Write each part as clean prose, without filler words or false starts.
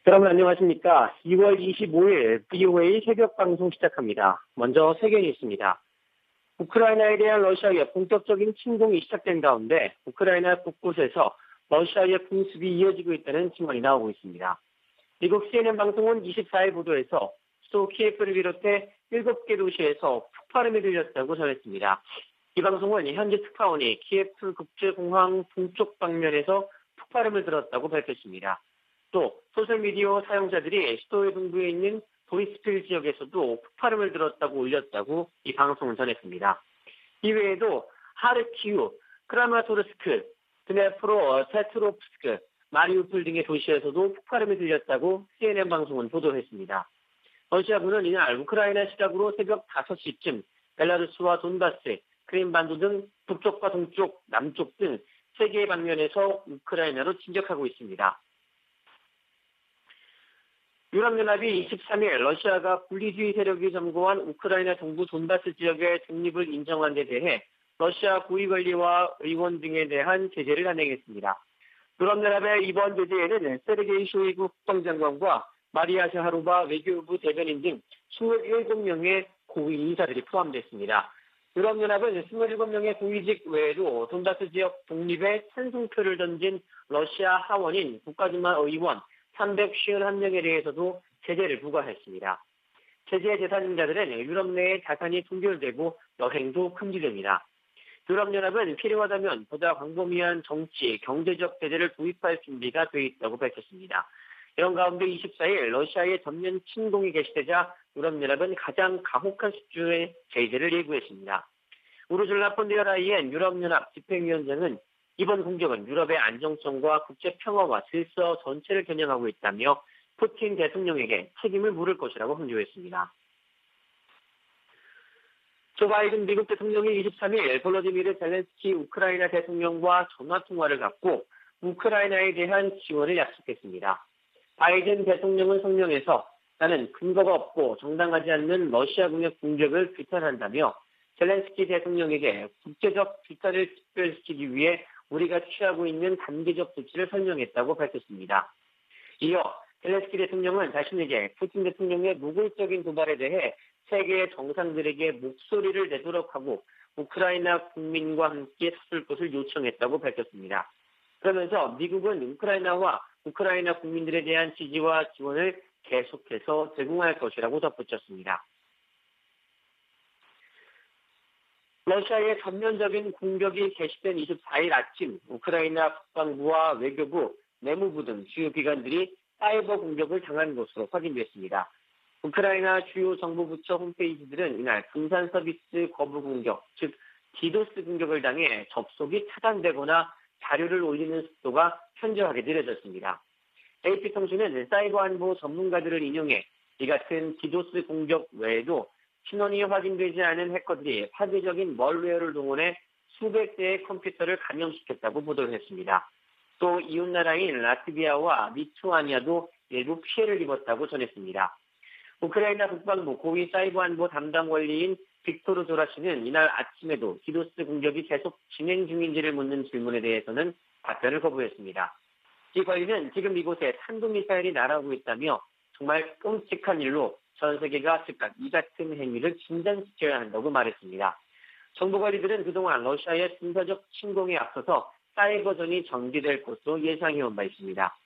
여러분 안녕하십니까? 2월 25일 BOA 새벽 방송 시작합니다. 먼저 세계 뉴스입니다. 우크라이나에 대한 러시아의 본격적인 침공이 시작된 가운데 우크라이나 곳곳에서 러시아의 공습이 이어지고 있다는 증언이 나오고 있습니다. 미국 CNN 방송은 24일 보도에서 수도 키예프를 비롯해 7개 도시에서 폭발음이 들렸다고 전했습니다. 이 방송은 현지 특파원이 키예프 국제공항 동쪽 방면에서 폭발음을 들었다고 밝혔습니다. 또 소셜미디어 사용자들이 수도의 동부에 있는 보리스필 지역에서도 폭발음을 들었다고 올렸다고 이 방송은 전했습니다. 이외에도 하르키우, 크라마토르스크, 드네프로 세트로프스크, 마리우폴 등의 도시에서도 폭발음이 들렸다고 CNN 방송은 보도했습니다. 러시아군은 이날 우크라이나 시각으로 새벽 5시쯤 벨라루스와 돈바스, 크림반도 등 북쪽과 동쪽, 남쪽 등 3개의 방면에서 우크라이나로 진격하고 있습니다. 유럽연합이 23일 러시아가 분리주의 세력이 점거한 우크라이나 동부 돈바스 지역의 독립을 인정한 데 대해 러시아 고위관리와 의원 등에 대한 제재를 단행했습니다. 유럽연합의 이번 제재에는 세르게이 쇼이구 국방장관과 마리아 샤하로바 외교부 대변인 등 27명의 고위 인사들이 포함됐습니다. 유럽연합은 27명의 고위직 외에도 돈바스 지역 독립에 찬성표를 던진 러시아 하원인 국가주만 의원 351명에 대해서도 제재를 부과했습니다. 제재 대상자들은 유럽 내에 자산이 통결되고 여행도 금지됩니다. 유럽연합은 필요하다면 보다 광범위한 정치, 경제적 제재를 도입할 준비가 돼 있다고 밝혔습니다. 이런 가운데 24일 러시아의 전면 침공이 개시되자 유럽연합은 가장 가혹한 수준의 제재를 예고했습니다. 우르줄라 폰데어 라이엔 유럽연합 집행위원장은 이번 공격은 유럽의 안정성과 국제 평화와 질서 전체를 겨냥하고 있다며 푸틴 대통령에게 책임을 물을 것이라고 강조했습니다. 조 바이든 미국 대통령이 23일 볼로디미르 젤렌스키 우크라이나 대통령과 전화통화를 갖고 우크라이나에 대한 지원을 약속했습니다. 바이든 대통령은 성명에서 나는 근거가 없고 정당하지 않는 러시아군의 공격을 비판한다며 젤렌스키 대통령에게 국제적 비판을 특별시키기 위해 우리가 취하고 있는 단계적 조치를 설명했다고 밝혔습니다. 이어 젤렌스키 대통령은 자신에게 푸틴 대통령의 노골적인 도발에 대해 세계의 정상들에게 목소리를 내도록 하고 우크라이나 국민과 함께 서줄 것을 요청했다고 밝혔습니다. 그러면서 미국은 우크라이나와 우크라이나 국민들에 대한 지지와 지원을 계속해서 제공할 것이라고 덧붙였습니다. 러시아의 전면적인 공격이 개시된 24일 아침 우크라이나 국방부와 외교부, 내무부 등 주요 기관들이 사이버 공격을 당한 것으로 확인됐습니다. 우크라이나 주요 정부 부처 홈페이지들은 이날 분산 서비스 거부 공격, 즉 디도스 공격을 당해 접속이 차단되거나 자료를 올리는 속도가 현저하게 느려졌습니다. AP통신은 사이버 안보 전문가들을 인용해 이 같은 디도스 공격 외에도 신원이 확인되지 않은 해커들이 파괴적인 멀웨어를 동원해 수백 대의 컴퓨터를 감염시켰다고 보도를 했습니다. 또 이웃나라인 라트비아와 리투아니아도 일부 피해를 입었다고 전했습니다. 우크라이나 국방부 고위 사이버 안보 담당 관리인 빅토르 조라시는 이날 아침에도 디도스 공격이 계속 진행 중인지를 묻는 질문에 대해서는 답변을 거부했습니다. 이 관리는 지금 이곳에 탄도미사일이 날아오고 있다며 정말 끔찍한 일로 전 세계가 즉각 이 같은 행위를 진단시켜야 한다고 말했습니다. 정부 관리들은 그동안 러시아의 군사적 침공에 앞서서 사이버전이 전개될 것으로 예상해온 바 있습니다.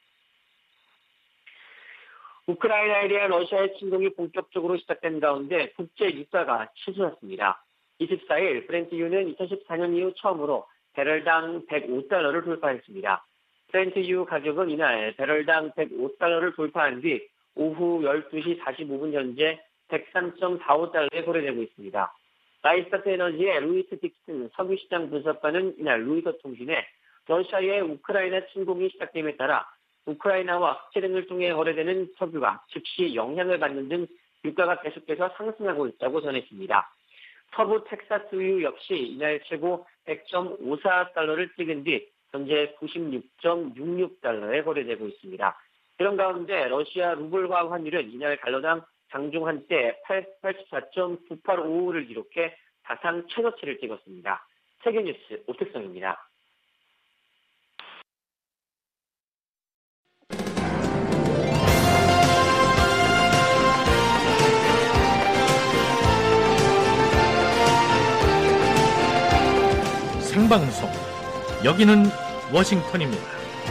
우크라이나에 대한 러시아의 침공이 본격적으로 시작된 가운데 국제 유가가 치솟았습니다. 24일 브렌트유는 2014년 이후 처음으로 배럴당 105달러를 돌파했습니다. 브렌트유 가격은 이날 배럴당 105달러를 돌파한 뒤 오후 12시 45분 현재 103.45달러에 거래되고 있습니다. 라이스타트 에너지의 루이스 딕슨 석유시장 분석가는 이날 로이터 통신에 러시아의 우크라이나 침공이 시작됨에 따라 우크라이나와 흑체 등을 통해 거래되는 석유가 즉시 영향을 받는 등 유가가 계속해서 상승하고 있다고 전했습니다. 서부 텍사스유 역시 이날 최고 100.54달러를 찍은 뒤 현재 96.66달러에 거래되고 있습니다. 이런 가운데 러시아 루블화 환율은 이날 달러당 장중 한때 84.9855를 기록해 사상 최저치를 찍었습니다. 세계뉴스 오택성입니다. 생방송. 여기는 워싱턴입니다.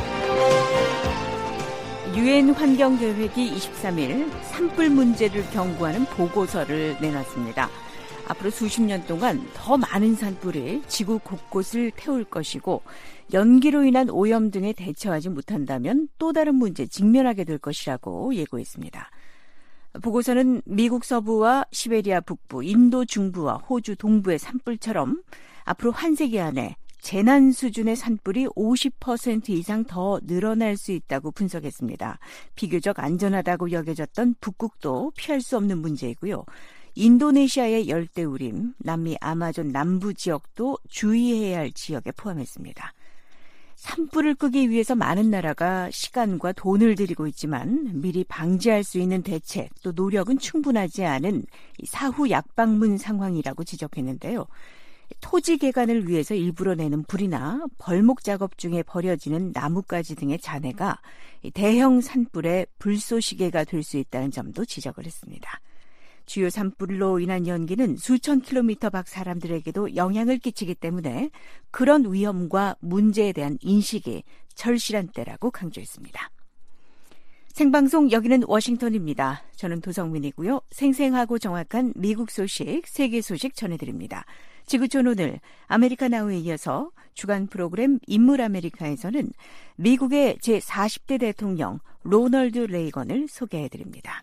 유엔 환경계획이 23일 산불 문제를 경고하는 보고서를 내놨습니다. 앞으로 수십 년 동안 더 많은 산불이 지구 곳곳을 태울 것이고 연기로 인한 오염 등에 대처하지 못한다면 또 다른 문제에 직면하게 될 것이라고 예고했습니다. 보고서는 미국 서부와 시베리아 북부, 인도 중부와 호주 동부의 산불처럼 앞으로 한 세기 안에 재난 수준의 산불이 50% 이상 더 늘어날 수 있다고 분석했습니다. 비교적 안전하다고 여겨졌던 북극도 피할 수 없는 문제이고요. 인도네시아의 열대우림, 남미 아마존 남부 지역도 주의해야 할 지역에 포함했습니다. 산불을 끄기 위해서 많은 나라가 시간과 돈을 들이고 있지만 미리 방지할 수 있는 대책 또 노력은 충분하지 않은 사후 약방문 상황이라고 지적했는데요. 토지 개간을 위해서 일부러 내는 불이나 벌목 작업 중에 버려지는 나뭇가지 등의 잔해가 대형 산불의 불쏘시개가 될 수 있다는 점도 지적을 했습니다. 주요 산불로 인한 연기는 수천 킬로미터 밖 사람들에게도 영향을 끼치기 때문에 그런 위험과 문제에 대한 인식이 절실한 때라고 강조했습니다. 생방송 여기는 워싱턴입니다. 저는 도성민이고요. 생생하고 정확한 미국 소식, 세계 소식 전해드립니다. 지구촌 오늘 아메리카 나우에 이어서 주간 프로그램 인물 아메리카에서는 미국의 제40대 대통령 로널드 레이건을 소개해드립니다.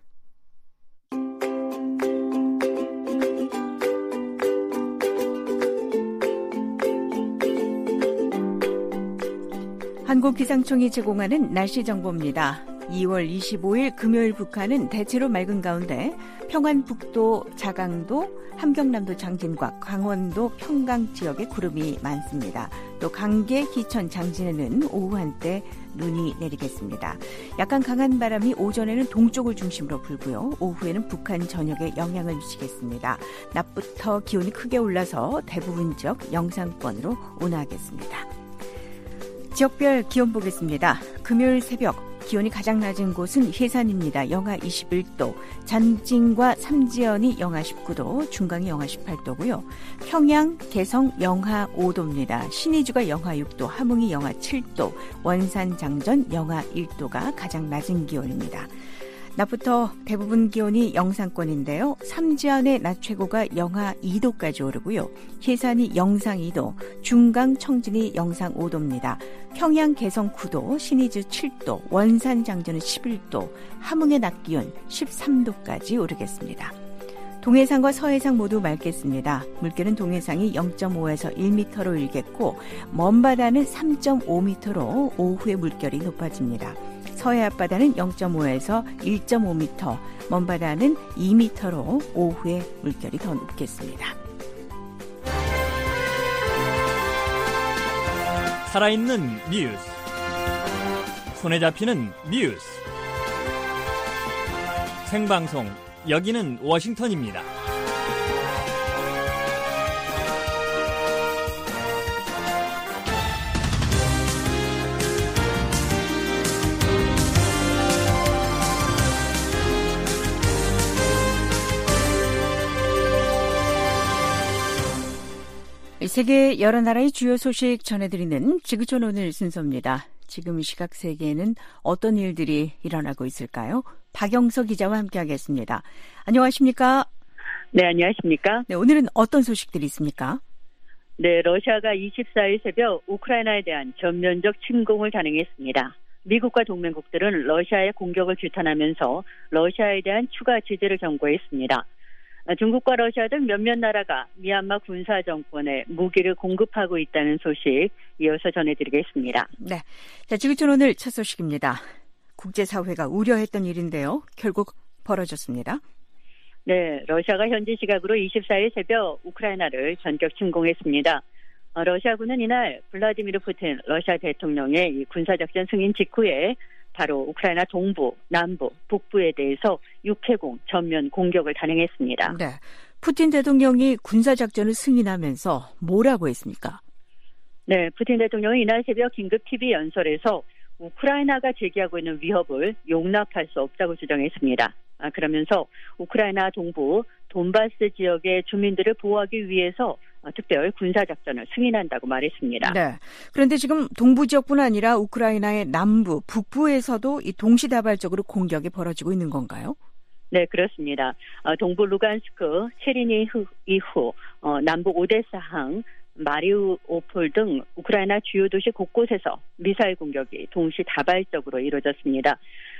한국기상청이 제공하는 날씨 정보입니다. 2월 25일 금요일 북한은 대체로 맑은 가운데 평안북도, 자강도, 함경남도 장진과 강원도 평강 지역에 구름이 많습니다. 또 강계, 기천, 장진에는 오후 한때 눈이 내리겠습니다. 약간 강한 바람이 오전에는 동쪽을 중심으로 불고요. 오후에는 북한 전역에 영향을 미치겠습니다. 낮부터 기온이 크게 올라서 대부분 지역 영상권으로 온화하겠습니다. 지역별 기온 보겠습니다. 금요일 새벽 기온이 가장 낮은 곳은 해산입니다. 영하 21도, 잔진과 삼지연이 영하 19도, 중강이 영하 18도고요. 평양, 개성 영하 5도입니다. 신의주가 영하 6도, 함흥이 영하 7도, 원산, 장전 영하 1도가 가장 낮은 기온입니다. 낮부터 대부분 기온이 영상권인데요. 삼지안의 낮 최고가 영하 2도까지 오르고요. 해산이 영상 2도, 중강, 청진이 영상 5도입니다. 평양, 개성 9도, 신의주 7도, 원산, 장전은 11도, 함흥의 낮 기온 13도까지 오르겠습니다. 동해상과 서해상 모두 맑겠습니다. 물결은 동해상이 0.5에서 1m로 일겠고 먼 바다는 3.5m로 오후에 물결이 높아집니다. 서해 앞바다는 0.5에서 1.5m, 먼 바다는 2m로 오후에 물결이 더 높겠습니다. 살아있는 뉴스, 손에 잡히는 뉴스, 생방송 여기는 워싱턴입니다. 세계 여러 나라의 주요 소식 전해드리는 지구촌 오늘 순서입니다. 지금 이 시각 세계에는 어떤 일들이 일어나고 있을까요? 박영서 기자와 함께하겠습니다. 안녕하십니까? 네, 안녕하십니까? 네, 오늘은 어떤 소식들이 있습니까? 네, 러시아가 24일 새벽 우크라이나에 대한 전면적 침공을 단행했습니다. 미국과 동맹국들은 러시아의 공격을 규탄하면서 러시아에 대한 추가 제재를 경고했습니다. 중국과 러시아 등 몇몇 나라가 미얀마 군사 정권에 무기를 공급하고 있다는 소식 이어서 전해드리겠습니다. 네, 자, 지구촌 오늘 첫 소식입니다. 국제사회가 우려했던 일인데요. 결국 벌어졌습니다. 네, 러시아가 현지 시각으로 24일 새벽 우크라이나를 전격 침공했습니다. 러시아군은 이날 블라디미르 푸틴 러시아 대통령의 이 군사작전 승인 직후에 바로 우크라이나 동부, 남부, 북부에 대해서 육해공 전면 공격을 단행했습니다. 네, 푸틴 대통령이 군사작전을 승인하면서 뭐라고 했습니까? 네, 푸틴 대통령은 이날 새벽 긴급 TV 연설에서 우크라이나가 제기하고 있는 위협을 용납할 수 없다고 주장했습니다. 그러면서 우크라이나 동부 돈바스 지역의 주민들을 보호하기 위해서 특별 군사작전을 승인한다고 말했습니다. 네. 그런데 지금 동부 지역뿐 아니라 우크라이나의 남부, 북부에서도 이 동시다발적으로 공격이 벌어지고 있는 건가요? 네, 그렇습니다. 동부 루간스크, 체리니 이후 남부 오데사항, 마리우폴 등 우크라이나 주요 도시 곳곳에서 미사일 공격이 동시다발적으로 이루어졌습니다.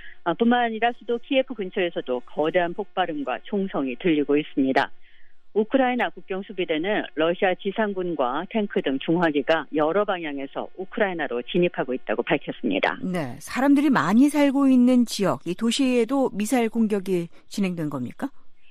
뿐만 아니라 수도 키예프 근처에서도 거대한 폭발음과 총성이 들리고 있습니다. 우크라이나 국경 수비대는 러시아 지상군과 탱크 등 중화기가 여러 방향에서 우크라이나로 진입하고 있다고 밝혔습니다. 네, 사람들이 많이 살고 있는 지역, 이 도시에도 미사일 공격이 진행된 겁니까?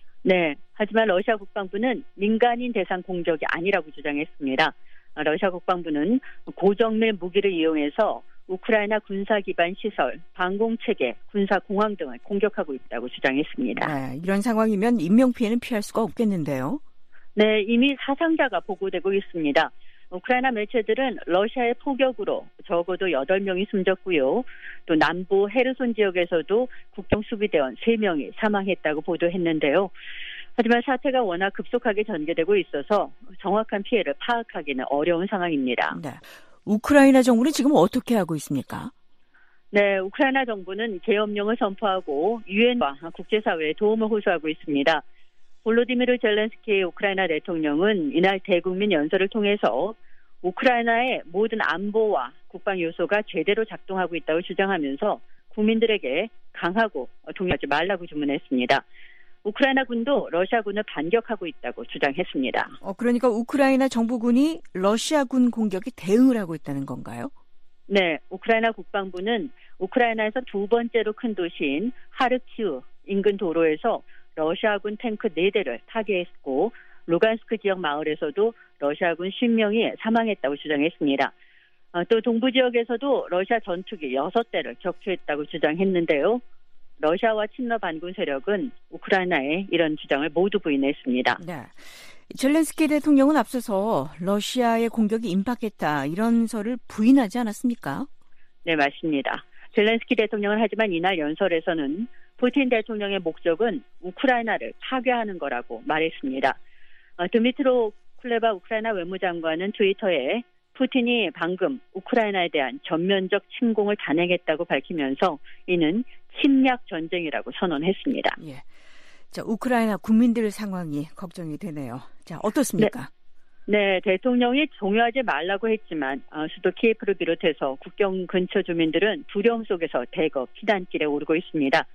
네, 하지만 러시아 국방부는 민간인 대상 공격이 아니라고 주장했습니다. 러시아 국방부는 고정밀 무기를 이용해서 우크라이나 군사 기반 시설, 방공체계, 군사공항 등을 공격하고 있다고 주장했습니다. 네, 이런 상황이면 인명피해는 피할 수가 없겠는데요. 네, 이미 사상자가 보고되고 있습니다. 우크라이나 매체들은 러시아의 포격으로 적어도 8명이 숨졌고요. 또 남부 헤르손 지역에서도 국경수비대원 3명이 사망했다고 보도했는데요. 하지만 사태가 워낙 급속하게 전개되고 있어서 정확한 피해를 파악하기는 어려운 상황입니다. 네. 우크라이나 정부는 지금 어떻게 하고 있습니까? 네, 우크라이나 정부는 계엄령을 선포하고 유엔과 국제사회에 도움을 호소하고 있습니다. 볼로디미르 젤렌스키 우크라이나 대통령은 이날 대국민 연설을 통해서 우크라이나의 모든 안보와 국방 요소가 제대로 작동하고 있다고 주장하면서 국민들에게 강하고 동요하지 말라고 주문했습니다. 우크라이나 군도 러시아군을 반격하고 있다고 주장했습니다. 그러니까 우크라이나 정부군이 러시아군 공격에 대응을 하고 있다는 건가요? 네, 우크라이나 국방부는 우크라이나에서 두 번째로 큰 도시인 하르키우 인근 도로에서 러시아군 탱크 4대를 파괴했고 루간스크 지역 마을에서도 러시아군 10명이 사망했다고 주장했습니다. 또 동부 지역에서도 러시아 전투기 6대를 격추했다고 주장했는데요. 러시아와 친러 반군 세력은 우크라이나의 이런 주장을 모두 부인했습니다. 네. 젤렌스키 대통령은 앞서서 러시아의 공격이 임박했다 이런 설을 부인하지 않았습니까? 네, 맞습니다. 젤렌스키 대통령은 하지만 이날 연설에서는 푸틴 대통령의 목적은 우크라이나를 파괴하는 거라고 말했습니다. 드미트로 쿨레바 우크라이나 외무장관은 트위터에 푸틴이 방금 우크라이나에 대한 전면적 침공을 단행했다고 밝히면서 이는 침략 전쟁이라고 선언했습니다. 예. 자, 우크라이나 국민들 상황이 걱정이 되네요. 자, 어떻습니까? 네, 대통령이 종료하지 말라고 했지만 수도 키예프를 비롯해서 국경 근처 주민들은 두려움 속에서 대거 피난길에 오르고 있습니다.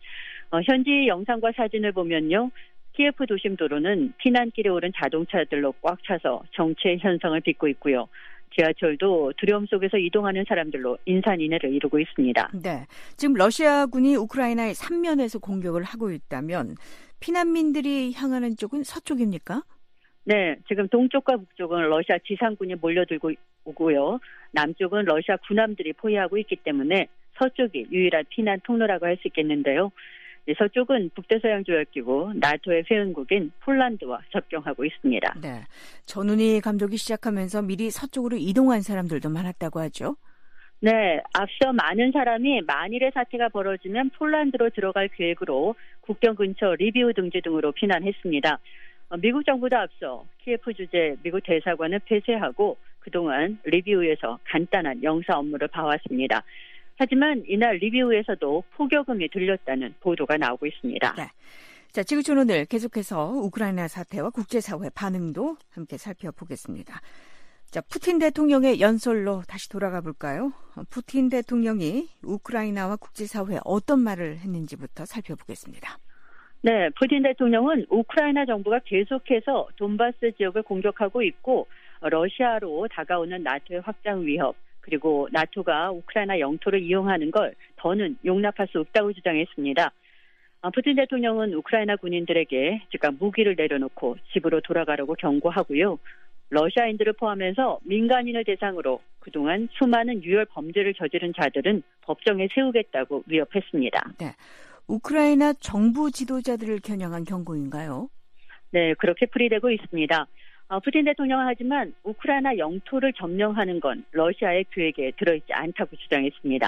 현지 영상과 사진을 보면요. 키예프 도심 도로는 피난길에 오른 자동차들로 꽉 차서 정체 현상을 빚고 있고요. 지하철도 두려움 속에서 이동하는 사람들로 인산인해를 이루고 있습니다. 네, 지금 러시아군이 우크라이나의 3면에서 공격을 하고 있다면 피난민들이 향하는 쪽은 서쪽입니까? 네, 지금 동쪽과 북쪽은 러시아 지상군이 몰려들고 오고요. 남쪽은 러시아 군함들이 포위하고 있기 때문에 서쪽이 유일한 피난 통로라고 할 수 있겠는데요. 서쪽은 북대서양 조약기구 나토의 회원국인 폴란드와 접경하고 있습니다. 네, 전운이 감독이 시작하면서 미리 서쪽으로 이동한 사람들도 많았다고 하죠. 네, 앞서 많은 사람이 만일의 사태가 벌어지면 폴란드로 들어갈 계획으로 국경 근처 리비우 등지 등으로 피난했습니다. 미국 정부도 앞서 키예프 주재 미국 대사관을 폐쇄하고 그동안 리비우에서 간단한 영사 업무를 봐왔습니다. 하지만 이날 리비우에서도 포격음이 들렸다는 보도가 나오고 있습니다. 네. 자, 지구촌 오늘 계속해서 우크라이나 사태와 국제사회 반응도 함께 살펴보겠습니다. 자, 푸틴 대통령의 연설로 다시 돌아가 볼까요? 푸틴 대통령이 우크라이나와 국제사회에 어떤 말을 했는지부터 살펴보겠습니다. 네, 푸틴 대통령은 우크라이나 정부가 계속해서 돈바스 지역을 공격하고 있고 러시아로 다가오는 나토의 확장 위협 그리고 나토가 우크라이나 영토를 이용하는 걸 더는 용납할 수 없다고 주장했습니다. 푸틴 대통령은 우크라이나 군인들에게 즉각 무기를 내려놓고 집으로 돌아가라고 경고하고요. 러시아인들을 포함해서 민간인을 대상으로 그동안 수많은 유혈 범죄를 저지른 자들은 법정에 세우겠다고 위협했습니다. 네, 우크라이나 정부 지도자들을 겨냥한 경고인가요? 네, 그렇게 풀이되고 있습니다. 푸틴 대통령은 하지만 우크라이나 영토를 점령하는 건 러시아의 계획에 들어있지 않다고 주장했습니다.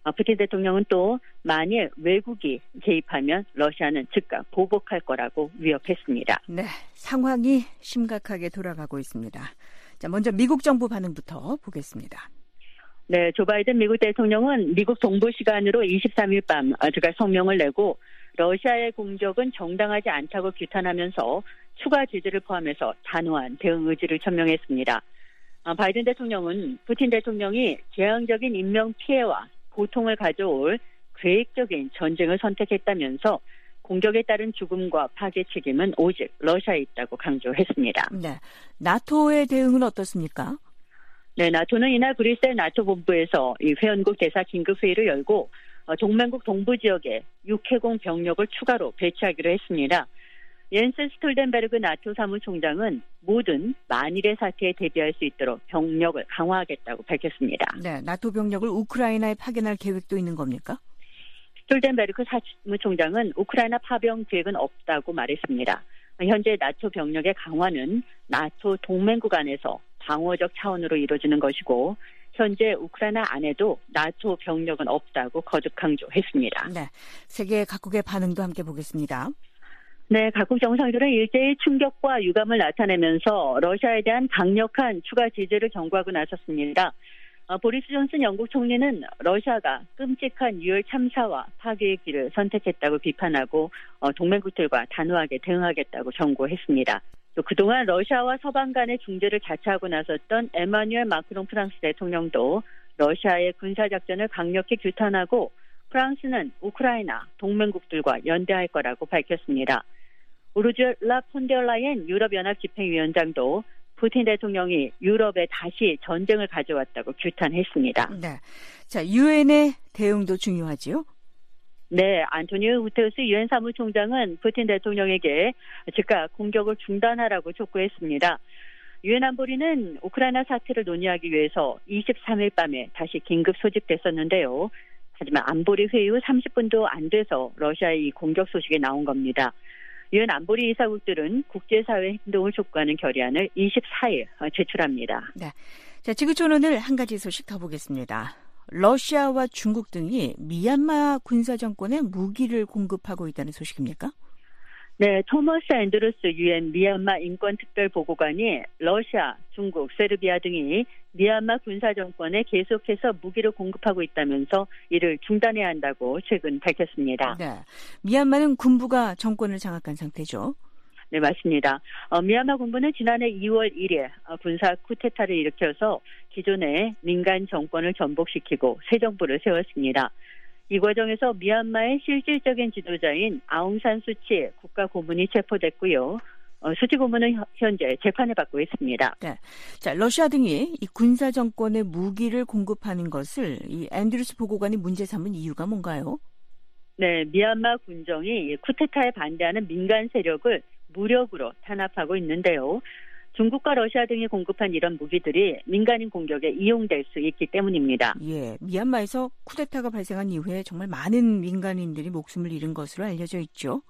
푸틴 대통령은 또 만일 외국이 개입하면 러시아는 즉각 보복할 거라고 위협했습니다. 네, 상황이 심각하게 돌아가고 있습니다. 자, 먼저 미국 정부 반응부터 보겠습니다. 네, 조 바이든 미국 대통령은 미국 동부 시간으로 23일 밤 즉각 성명을 내고 러시아의 공격은 정당하지 않다고 규탄하면서 추가 제재를 포함해서 단호한 대응 의지를 천명했습니다. 바이든 대통령은 푸틴 대통령이 재앙적인 인명 피해와 고통을 가져올 계획적인 전쟁을 선택했다면서 공격에 따른 죽음과 파괴 책임은 오직 러시아에 있다고 강조했습니다. 네, 나토의 대응은 어떻습니까? 네, 나토는 이날 브뤼셀 나토 본부에서 이 회원국 대사 긴급회의를 열고 동맹국 동부 지역에 육해공 병력을 추가로 배치하기로 했습니다. 옌스 스톨텐베르그 나토 사무총장은 모든 만일의 사태에 대비할 수 있도록 병력을 강화하겠다고 밝혔습니다. 네, 나토 병력을 우크라이나에 파견할 계획도 있는 겁니까? 스톨텐베르그 사무총장은 우크라이나 파병 계획은 없다고 말했습니다. 현재 나토 병력의 강화는 나토 동맹국 안에서 방어적 차원으로 이루어지는 것이고 현재 우크라이나 안에도 나토 병력은 없다고 거듭 강조했습니다. 네, 세계 각국의 반응도 함께 보겠습니다. 네, 각국 정상들은 일제히 충격과 유감을 나타내면서 러시아에 대한 강력한 추가 제재를 경고하고 나섰습니다. 보리스 존슨 영국 총리는 러시아가 끔찍한 유혈 참사와 파괴의 길을 선택했다고 비판하고 동맹국들과 단호하게 대응하겠다고 경고했습니다. 또 그동안 러시아와 서방 간의 중재를 자처하고 나섰던 에마뉴엘 마크롱 프랑스 대통령도 러시아의 군사작전을 강력히 규탄하고 프랑스는 우크라이나 동맹국들과 연대할 거라고 밝혔습니다. 우르줄라 폰데르라이엔 유럽연합 집행위원장도 푸틴 대통령이 유럽에 다시 전쟁을 가져왔다고 규탄했습니다. 네, 자, 유엔의 대응도 중요하지요? 네, 안토니오 구테르스 유엔 사무총장은 푸틴 대통령에게 즉각 공격을 중단하라고 촉구했습니다. 유엔 안보리는 우크라이나 사태를 논의하기 위해서 23일 밤에 다시 긴급 소집됐었는데요. 하지만 안보리 회의 후 30분도 안 돼서 러시아의 이 공격 소식이 나온 겁니다. 유엔 안보리 이사국들은 국제사회 행동을 촉구하는 결의안을 24일 제출합니다. 네, 자, 지구촌 오늘 한 가지 소식 더 보겠습니다. 러시아와 중국 등이 미얀마 군사정권에 무기를 공급하고 있다는 소식입니까? 네, 토머스 앤드루스 유엔 미얀마 인권특별보고관이 러시아, 중국, 세르비아 등이 미얀마 군사정권에 계속해서 무기를 공급하고 있다면서 이를 중단해야 한다고 최근 밝혔습니다. 네, 미얀마는 군부가 정권을 장악한 상태죠. 네, 맞습니다. 미얀마 군부는 지난해 2월 1일 군사 쿠데타를 일으켜서 기존의 민간 정권을 전복시키고 새 정부를 세웠습니다. 이 과정에서 미얀마의 실질적인 지도자인 아웅산 수치 국가고문이 체포됐고요. 수치 고문은 현재 재판을 받고 있습니다. 네, 자, 러시아 등이 이 군사 정권에 무기를 공급하는 것을 이 앤드루스 보고관이 문제 삼은 이유가 뭔가요? 네, 미얀마 군정이 쿠데타에 반대하는 민간 세력을 무력으로 탄압하고 있는데요. 중국과 러시아 등이 공급한 이런 무기들이 민간인 공격에 이용될 수 있기 때문입니다. 예, 미얀마에서 쿠데타가 발생한 이후에 정말 많은 민간인들이 목숨을 잃은 것으로 알려져 있죠.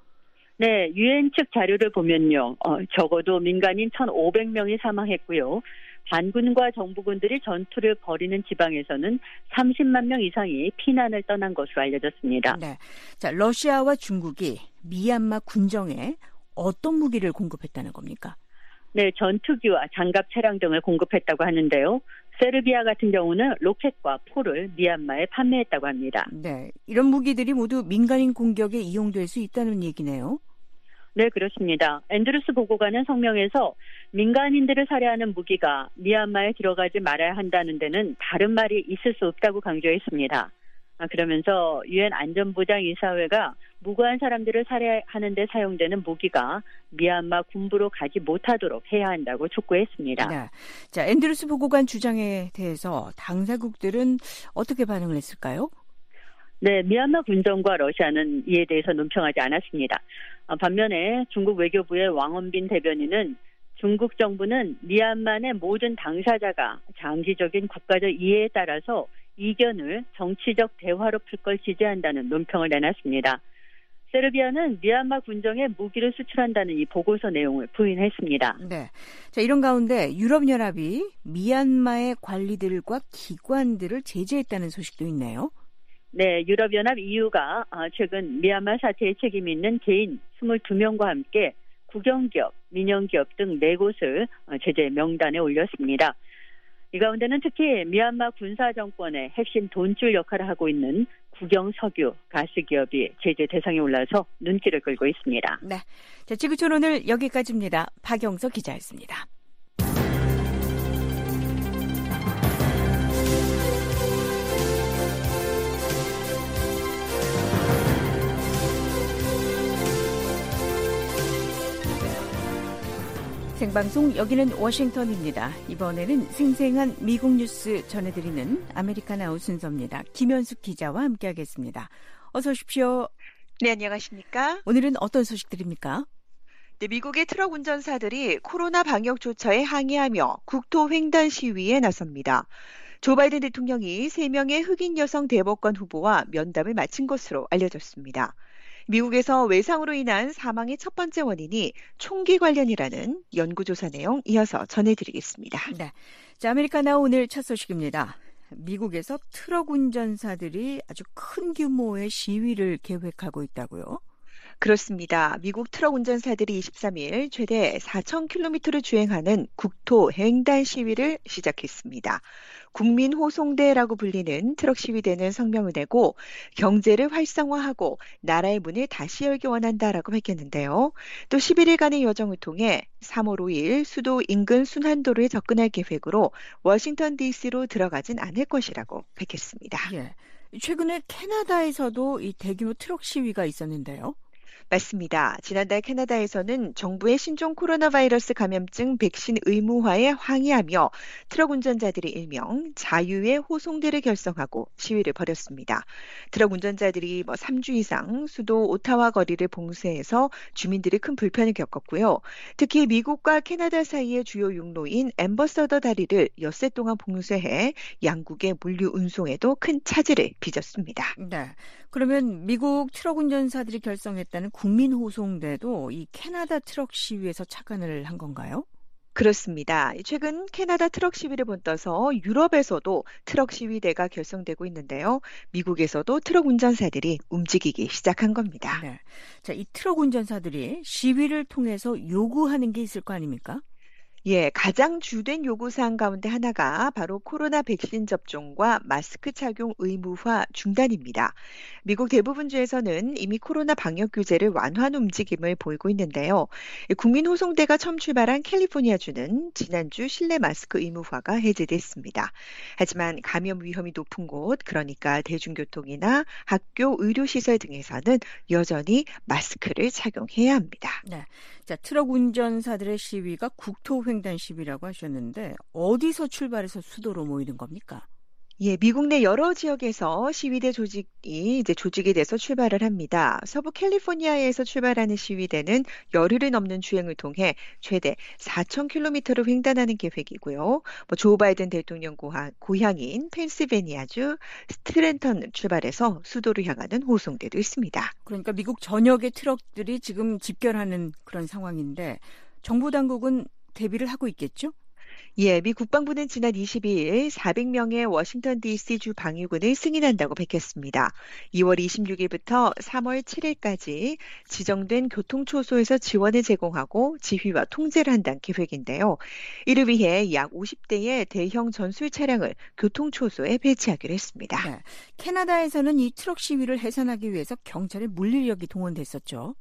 네, 유엔 측 자료를 보면요. 적어도 민간인 1,500명이 사망했고요. 반군과 정부군들이 전투를 벌이는 지방에서는 30만 명 이상이 피난을 떠난 것으로 알려졌습니다. 네, 자, 러시아와 중국이 미얀마 군정에 어떤 무기를 공급했다는 겁니까? 네, 전투기와 장갑 차량 등을 공급했다고 하는데요. 세르비아 같은 경우는 로켓과 포를 미얀마에 판매했다고 합니다. 네, 이런 무기들이 모두 민간인 공격에 이용될 수 있다는 얘기네요. 네, 그렇습니다. 앤드루스 보고관은 성명에서 민간인들을 살해하는 무기가 미얀마에 들어가지 말아야 한다는 데는 다른 말이 있을 수 없다고 강조했습니다. 그러면서 유엔 안전보장 이사회가 무고한 사람들을 살해하는 데 사용되는 무기가 미얀마 군부로 가지 못하도록 해야 한다고 촉구했습니다. 네. 자, 앤드루스 보고관 주장에 대해서 당사국들은 어떻게 반응을 했을까요? 네, 미얀마 군정과 러시아는 이에 대해서 논평하지 않았습니다. 반면에 중국 외교부의 왕원빈 대변인은 중국 정부는 미얀마 내 모든 당사자가 장기적인 국가적 이해에 따라서 이견을 정치적 대화로 풀 걸 지지한다는 논평을 내놨습니다. 세르비아는 미얀마 군정에 무기를 수출한다는 이 보고서 내용을 부인했습니다. 네, 자, 이런 가운데 유럽연합이 미얀마의 관리들과 기관들을 제재했다는 소식도 있네요. 네, 유럽연합 EU가 최근 미얀마 사태에 책임 있는 개인 22명과 함께 국영기업, 민영기업 등 4곳을 제재 명단에 올렸습니다. 이 가운데는 특히 미얀마 군사정권의 핵심 돈줄 역할을 하고 있는 국영석유, 가스기업이 제재 대상에 올라서 눈길을 끌고 있습니다. 네, 자, 지구촌 오늘 여기까지입니다. 박영석 기자였습니다. 생방송 여기는 워싱턴입니다. 이번에는 생생한 미국 뉴스 전해드리는 아메리카나우 순서입니다. 김현숙 기자와 함께하겠습니다. 어서 오십시오. 네, 안녕하십니까? 오늘은 어떤 소식들입니까? 네, 미국의 트럭 운전사들이 코로나 방역 조처에 항의하며 국토 횡단 시위에 나섭니다. 조 바이든 대통령이 3명의 흑인 여성 대법관 후보와 면담을 마친 것으로 알려졌습니다. 미국에서 외상으로 인한 사망의 첫 번째 원인이 총기 관련이라는 연구조사 내용 이어서 전해드리겠습니다. 네, 자, 아메리카나우 오늘 첫 소식입니다. 미국에서 트럭 운전사들이 아주 큰 규모의 시위를 계획하고 있다고요? 그렇습니다. 미국 트럭 운전사들이 23일 최대 4,000km를 주행하는 국토 횡단 시위를 시작했습니다. 국민호송대라고 불리는 트럭 시위대는 성명을 내고 경제를 활성화하고 나라의 문을 다시 열기 원한다라고 밝혔는데요. 또 11일간의 여정을 통해 3월 5일 수도 인근 순환도로에 접근할 계획으로 워싱턴 DC로 들어가진 않을 것이라고 밝혔습니다. 예, 최근에 캐나다에서도 이 대규모 트럭 시위가 있었는데요. 맞습니다. 지난달 캐나다에서는 정부의 신종 코로나 바이러스 감염증 백신 의무화에 항의하며 트럭 운전자들이 일명 자유의 호송대를 결성하고 시위를 벌였습니다. 트럭 운전자들이 3주 이상 수도 오타와 거리를 봉쇄해서 주민들이 큰 불편을 겪었고요. 특히 미국과 캐나다 사이의 주요 육로인 앰버서더 다리를 엿새 동안 봉쇄해 양국의 물류 운송에도 큰 차질을 빚었습니다. 네. 그러면 미국 트럭 운전사들이 결성했다는 국민호송대도 이 캐나다 트럭 시위에서 착안을 한 건가요? 그렇습니다. 최근 캐나다 트럭 시위를 본떠서 유럽에서도 트럭 시위대가 결성되고 있는데요. 미국에서도 트럭 운전사들이 움직이기 시작한 겁니다. 네. 자, 이 트럭 운전사들이 시위를 통해서 요구하는 게 있을 거 아닙니까? 예, 가장 주된 요구사항 가운데 하나가 바로 코로나 백신 접종과 마스크 착용 의무화 중단입니다. 미국 대부분 주에서는 이미 코로나 방역 규제를 완화한 움직임을 보이고 있는데요. 국민호송대가 처음 출발한 캘리포니아주는 지난주 실내 마스크 의무화가 해제됐습니다. 하지만 감염 위험이 높은 곳, 그러니까 대중교통이나 학교, 의료시설 등에서는 여전히 마스크를 착용해야 합니다. 네. 자, 트럭 운전사들의 시위가 국토횡단 시위라고 하셨는데 어디서 출발해서 수도로 모이는 겁니까? 예, 미국 내 여러 지역에서 시위대 조직이 돼서 출발을 합니다. 서부 캘리포니아에서 출발하는 시위대는 열흘을 넘는 주행을 통해 최대 4,000km를 횡단하는 계획이고요. 조 바이든 대통령 고향인 펜실베니아주 스트랜턴 출발해서 수도를 향하는 호송대도 있습니다. 그러니까 미국 전역의 트럭들이 지금 집결하는 그런 상황인데 정부 당국은 대비를 하고 있겠죠? 예, 미 국방부는 지난 22일 400명의 워싱턴 DC 주 방위군을 승인한다고 밝혔습니다. 2월 26일부터 3월 7일까지 지정된 교통초소에서 지원을 제공하고 지휘와 통제를 한다는 계획인데요. 이를 위해 약 50대의 대형 전술 차량을 교통초소에 배치하기로 했습니다. 네, 캐나다에서는 이 트럭 시위를 해산하기 위해서 경찰의 물리력이 동원됐었죠.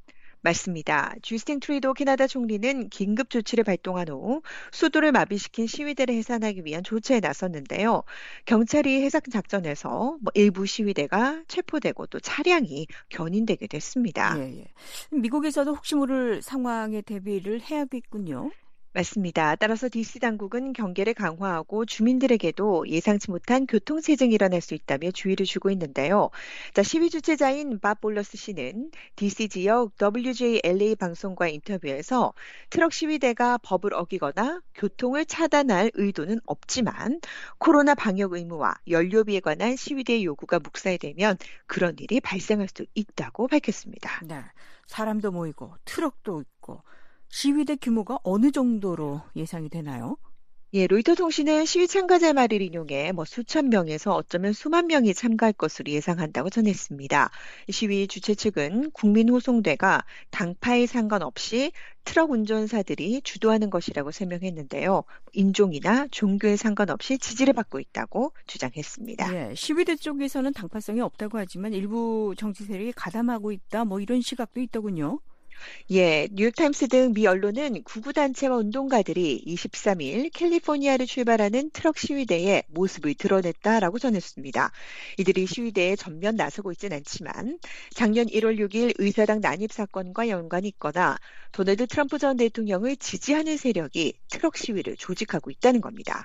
맞습니다. 주스틴 트루도 캐나다 총리는 긴급 조치를 발동한 후 수도를 마비시킨 시위대를 해산하기 위한 조치에 나섰는데요. 경찰이 해상 작전에서 일부 시위대가 체포되고 또 차량이 견인되게 됐습니다. 예. 미국에서도 혹시 모를 상황에 대비를 해야겠군요. 맞습니다. 따라서 DC 당국은 경계를 강화하고 주민들에게도 예상치 못한 교통체증이 일어날 수 있다며 주의를 주고 있는데요. 자, 시위 주최자인 밥 볼러스 씨는 DC 지역 WJLA 방송과 인터뷰에서 트럭 시위대가 법을 어기거나 교통을 차단할 의도는 없지만 코로나 방역 의무와 연료비에 관한 시위대의 요구가 묵살되면 그런 일이 발생할 수 있다고 밝혔습니다. 네, 사람도 모이고 트럭도 있고 시위대 규모가 어느 정도로 예상이 되나요? 예, 로이터 통신은 시위 참가자 말을 인용해 수천 명에서 어쩌면 수만 명이 참가할 것으로 예상한다고 전했습니다. 시위 주최 측은 국민호송대가 당파에 상관없이 트럭 운전사들이 주도하는 것이라고 설명했는데요. 인종이나 종교에 상관없이 지지를 받고 있다고 주장했습니다. 예, 시위대 쪽에서는 당파성이 없다고 하지만 일부 정치 세력이 가담하고 있다, 이런 시각도 있더군요. 예, 뉴욕타임스 등 미 언론은 구구단체와 운동가들이 23일 캘리포니아를 출발하는 트럭 시위대의 모습을 드러냈다라고 전했습니다. 이들이 시위대에 전면 나서고 있진 않지만 작년 1월 6일 의사당 난입 사건과 연관이 있거나 도널드 트럼프 전 대통령을 지지하는 세력이 트럭 시위를 조직하고 있다는 겁니다.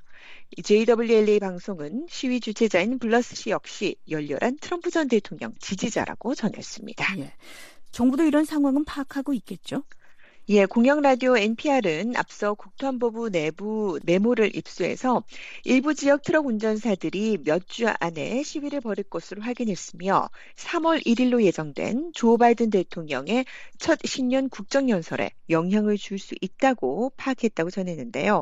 JWLA 방송은 시위 주최자인 블러스 씨 역시 열렬한 트럼프 전 대통령 지지자라고 전했습니다. 예. 정부도 이런 상황은 파악하고 있겠죠? 예, 공영라디오 NPR은 앞서 국토안보부 내부 메모를 입수해서 일부 지역 트럭 운전사들이 몇 주 안에 시위를 벌일 것으로 확인했으며 3월 1일로 예정된 조 바이든 대통령의 첫 신년 국정연설에 영향을 줄 수 있다고 파악했다고 전했는데요.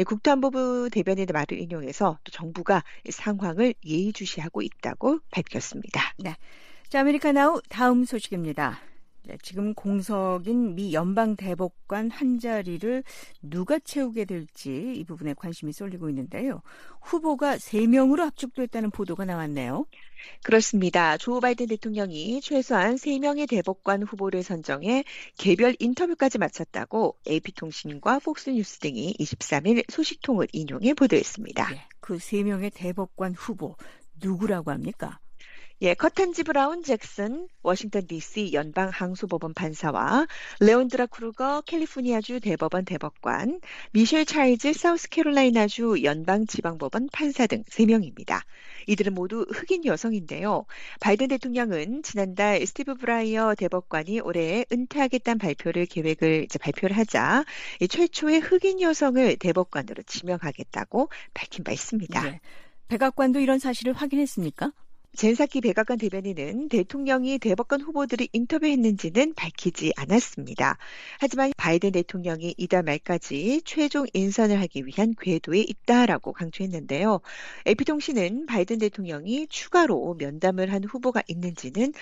국토안보부 대변인의 말을 인용해서 또 정부가 상황을 예의주시하고 있다고 밝혔습니다. 네. 자, 아메리카나우 다음 소식입니다. 지금 공석인 미 연방대법관 한 자리를 누가 채우게 될지 이 부분에 관심이 쏠리고 있는데요. 후보가 3명으로 압축됐다는 보도가 나왔네요. 그렇습니다. 조 바이든 대통령이 최소한 3명의 대법관 후보를 선정해 개별 인터뷰까지 마쳤다고 AP통신과 폭스뉴스 등이 23일 소식통을 인용해 보도했습니다. 예, 그 3명의 대법관 후보 누구라고 합니까? 예, 커탄지 브라운 잭슨 워싱턴 DC 연방 항소법원 판사와 레온드라 크루거 캘리포니아주 대법원 대법관, 미셸 차일즈 사우스캐롤라이나주 연방지방법원 판사 등 3명입니다. 이들은 모두 흑인 여성인데요. 바이든 대통령은 지난달 스티브 브라이어 대법관이 올해 은퇴하겠다는 발표를 하자 최초의 흑인 여성을 대법관으로 지명하겠다고 밝힌 바 있습니다. 네. 백악관도 이런 사실을 확인했습니까? 젠사키 백악관 대변인은 대통령이 대법관 후보들을 인터뷰했는지는 밝히지 않았습니다. 하지만 바이든 대통령이 이달 말까지 최종 인선을 하기 위한 궤도에 있다라고 강조했는데요. AP통신은 바이든 대통령이 추가로 면담을 한 후보가 있는지는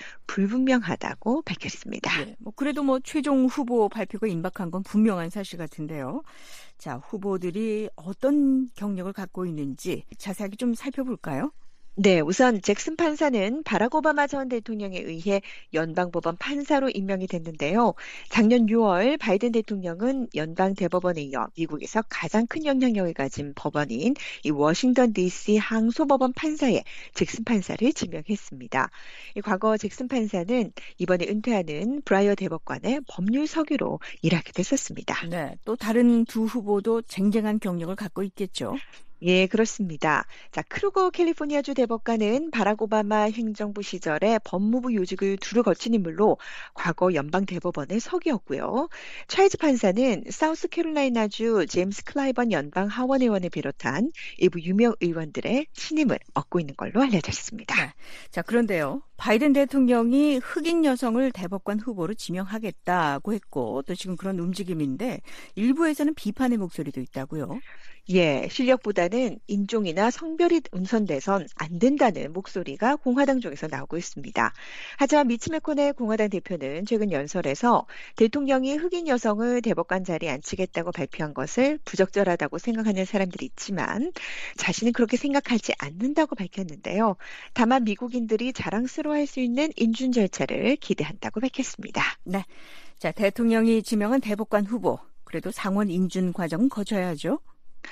불분명하다고 밝혔습니다. 네, 그래도 최종 후보 발표가 임박한 건 분명한 사실 같은데요. 자, 후보들이 어떤 경력을 갖고 있는지 자세하게 좀 살펴볼까요? 네, 우선 잭슨 판사는 바락 오바마 전 대통령에 의해 연방법원 판사로 임명이 됐는데요. 작년 6월 바이든 대통령은 연방 대법원에 이어 미국에서 가장 큰 영향력을 가진 법원인 이 워싱턴 DC 항소법원 판사에 잭슨 판사를 지명했습니다. 과거 잭슨 판사는 이번에 은퇴하는 브라이어 대법관의 법률 서기로 일하기도 했었습니다. 네, 또 다른 두 후보도 쟁쟁한 경력을 갖고 있겠죠. 예, 그렇습니다. 자, 크루거 캘리포니아주 대법관은 바락 오바마 행정부 시절에 법무부 요직을 두루 거친 인물로 과거 연방 대법원의 서기였고요. 차일즈 판사는 사우스캐롤라이나주 제임스 클라이번 연방 하원 의원을 비롯한 일부 유명 의원들의 신임을 얻고 있는 걸로 알려졌습니다. 네. 자, 그런데요. 바이든 대통령이 흑인 여성을 대법관 후보로 지명하겠다고 했고 또 지금 그런 움직임인데 일부에서는 비판의 목소리도 있다고요. 예, 실력보다는 인종이나 성별이 우선돼선 안 된다는 목소리가 공화당 쪽에서 나오고 있습니다. 하지만 미치 매코넬 공화당 대표는 최근 연설에서 대통령이 흑인 여성을 대법관 자리에 앉히겠다고 발표한 것을 부적절하다고 생각하는 사람들이 있지만 자신은 그렇게 생각하지 않는다고 밝혔는데요. 다만 미국인들이 자랑스러워할 수 있는 인준 절차를 기대한다고 밝혔습니다. 네, 자, 대통령이 지명한 대법관 후보, 그래도 상원 인준 과정은 거쳐야죠.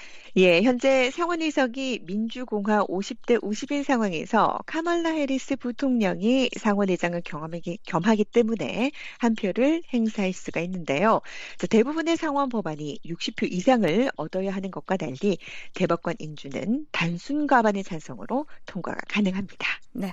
예, 현재 상원 의석이 민주공화 50대 50인 상황에서 카말라 해리스 부통령이 상원의장을 겸하기 때문에 한 표를 행사할 수가 있는데요. 대부분의 상원 법안이 60표 이상을 얻어야 하는 것과 달리 대법관 인준은 단순 과반의 찬성으로 통과가 가능합니다. 네,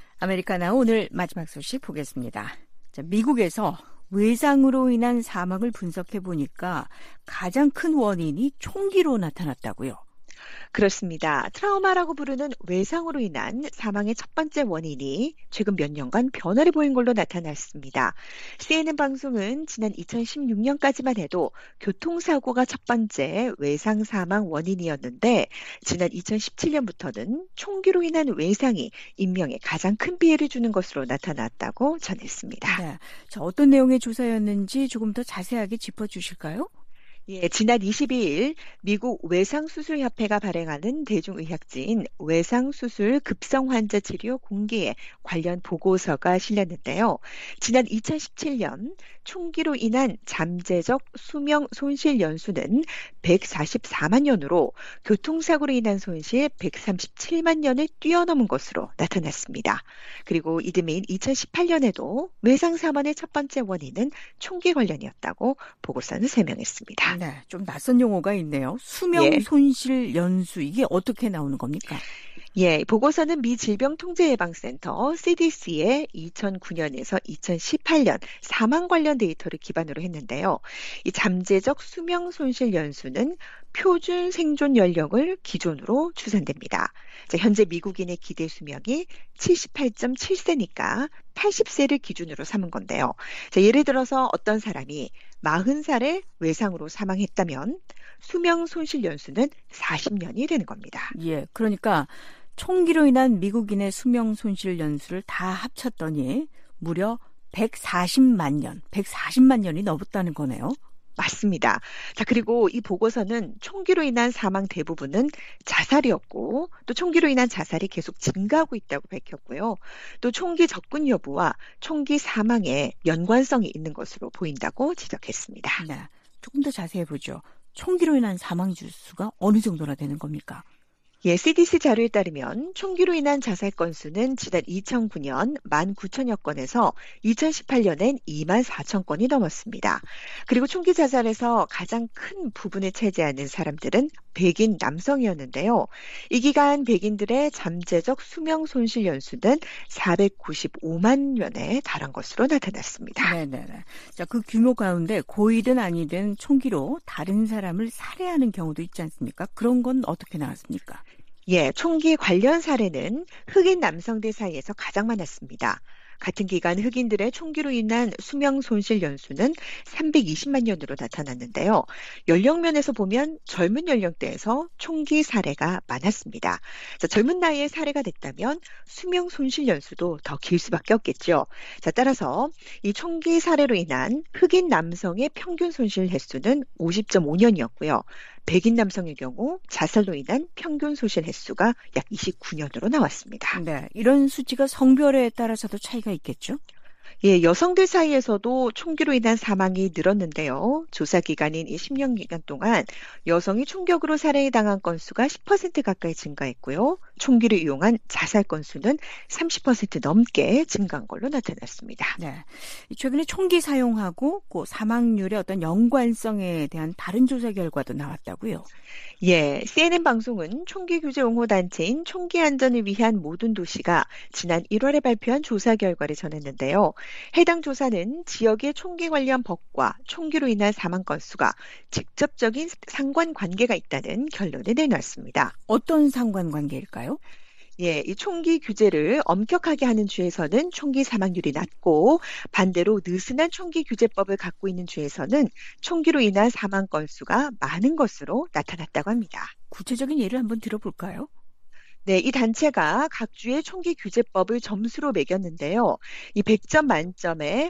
아메리카나 오늘 마지막 소식 보겠습니다. 자, 미국에서 외상으로 인한 사망을 분석해 보니까 가장 큰 원인이 총기로 나타났다고요. 그렇습니다. 트라우마라고 부르는 외상으로 인한 사망의 첫 번째 원인이 최근 몇 년간 변화를 보인 걸로 나타났습니다. CNN 방송은 지난 2016년까지만 해도 교통사고가 첫 번째 외상 사망 원인이었는데 지난 2017년부터는 총기로 인한 외상이 인명에 가장 큰 피해를 주는 것으로 나타났다고 전했습니다. 네. 자, 어떤 내용의 조사였는지 조금 더 자세하게 짚어주실까요? 예, 지난 22일 미국 외상수술협회가 발행하는 대중의학지인 외상수술 급성환자 치료 공개에 관련 보고서가 실렸는데요. 지난 2017년 총기로 인한 잠재적 수명 손실 연수는 144만 년으로 교통사고로 인한 손실 137만 년을 뛰어넘은 것으로 나타났습니다. 그리고 이듬해인 2018년에도 외상 사망의 첫 번째 원인은 총기 관련이었다고 보고서는 설명했습니다. 네, 좀 낯선 용어가 있네요. 수명 손실 연수, 이게 어떻게 나오는 겁니까? 예, 보고서는 미 질병통제예방센터 CDC의 2009년에서 2018년 사망 관련 데이터를 기반으로 했는데요. 이 잠재적 수명 손실 연수는 표준 생존 연령을 기준으로 추산됩니다. 자, 현재 미국인의 기대 수명이 78.7세니까 80세를 기준으로 삼은 건데요. 자, 예를 들어서 어떤 사람이 40살에 외상으로 사망했다면 수명 손실 연수는 40년이 되는 겁니다. 예, 그러니까 총기로 인한 미국인의 수명 손실 연수를 다 합쳤더니 무려 140만 년이 넘었다는 거네요. 맞습니다. 자, 그리고 이 보고서는 총기로 인한 사망 대부분은 자살이었고 또 총기로 인한 자살이 계속 증가하고 있다고 밝혔고요. 또 총기 접근 여부와 총기 사망에 연관성이 있는 것으로 보인다고 지적했습니다. 네, 조금 더 자세히 보죠. 총기로 인한 사망 주수가 어느 정도나 되는 겁니까? 예, CDC 자료에 따르면 총기로 인한 자살 건수는 지난 2009년 19,000여 건에서 2018년엔 24,000건이 넘었습니다. 그리고 총기 자살에서 가장 큰 부분을 차지하는 사람들은 백인 남성이었는데요. 이 기간 백인들의 잠재적 수명 손실 연수는 495만 년에 달한 것으로 나타났습니다. 네네네. 자, 그 규모 가운데 고이든 아니든 총기로 다른 사람을 살해하는 경우도 있지 않습니까? 그런 건 어떻게 나왔습니까? 예, 총기 관련 사례는 흑인 남성들 사이에서 가장 많았습니다. 같은 기간 흑인들의 총기로 인한 수명 손실 연수는 320만 년으로 나타났는데요. 연령면에서 보면 젊은 연령대에서 총기 사례가 많았습니다. 자, 젊은 나이에 살해가 됐다면 수명 손실 연수도 더 길 수밖에 없겠죠. 자, 따라서 이 총기 사례로 인한 흑인 남성의 평균 손실 횟수는 50.5년이었고요. 백인 남성의 경우 자살로 인한 평균 손실 횟수가 약 29년으로 나왔습니다. 네, 이런 수치가 성별에 따라서도 차이가 있겠죠? 예, 여성들 사이에서도 총기로 인한 사망이 늘었는데요. 조사 기간인 이 10년 기간 동안 여성이 총격으로 살해당한 건수가 10% 가까이 증가했고요. 총기를 이용한 자살 건수는 30% 넘게 증가한 걸로 나타났습니다. 네, 최근에 총기 사용하고 그 사망률의 어떤 연관성에 대한 다른 조사 결과도 나왔다고요? 예, CNN 방송은 총기 규제 옹호 단체인 총기 안전을 위한 모든 도시가 지난 1월에 발표한 조사 결과를 전했는데요. 해당 조사는 지역의 총기 관련 법과 총기로 인한 사망 건수가 직접적인 상관관계가 있다는 결론을 내놨습니다. 어떤 상관관계일까요? 예, 이 총기 규제를 엄격하게 하는 주에서는 총기 사망률이 낮고 반대로 느슨한 총기 규제법을 갖고 있는 주에서는 총기로 인한 사망 건수가 많은 것으로 나타났다고 합니다. 구체적인 예를 한번 들어볼까요? 네, 이 단체가 각 주의 총기 규제법을 점수로 매겼는데요. 이 100점 만점에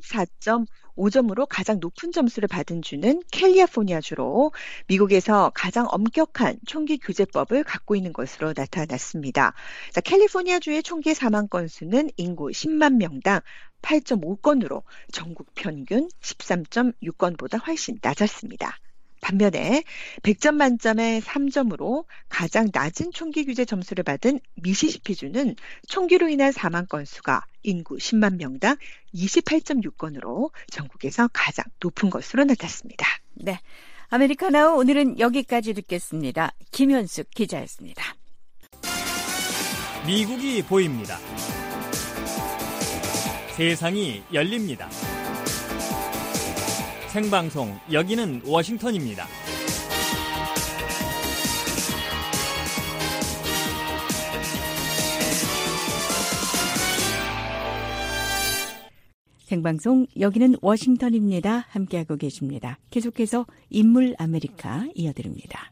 84.5점으로 가장 높은 점수를 받은 주는 캘리포니아주로 미국에서 가장 엄격한 총기 규제법을 갖고 있는 것으로 나타났습니다. 자, 캘리포니아주의 총기 사망 건수는 인구 10만 명당 8.5건으로 전국 평균 13.6건보다 훨씬 낮았습니다. 반면에 100점 만점에 3점으로 가장 낮은 총기 규제 점수를 받은 미시시피주는 총기로 인한 사망 건수가 인구 10만 명당 28.6건으로 전국에서 가장 높은 것으로 나타났습니다. 네, 아메리카노 오늘은 여기까지 듣겠습니다. 김현숙 기자였습니다. 미국이 보입니다. 세상이 열립니다. 생방송 여기는 워싱턴입니다. 생방송 여기는 워싱턴입니다. 함께하고 계십니다. 계속해서 인물 아메리카 이어드립니다.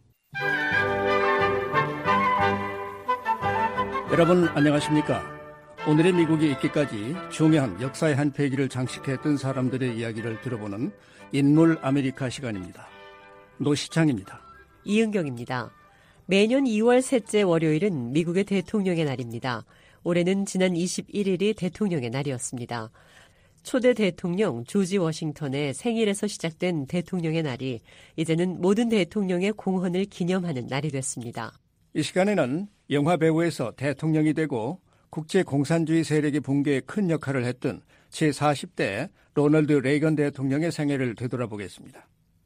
여러분 안녕하십니까? 오늘의 미국이 있기까지 중요한 역사의 한 페이지를 장식했던 사람들의 이야기를 들어보는 인물 아메리카 시간입니다. 노시창입니다. 이은경입니다. 매년 2월 셋째 월요일은 미국의 대통령의 날입니다. 올해는 지난 21일이 대통령의 날이었습니다. 초대 대통령 조지 워싱턴의 생일에서 시작된 대통령의 날이 이제는 모든 대통령의 공헌을 기념하는 날이 됐습니다. 이 시간에는 영화 배우에서 대통령이 되고 국제 공산주의 세력의 붕괴에 큰 역할을 했던 제40대 로널드 레이건 대통령의 생애를 되돌아보겠습니다.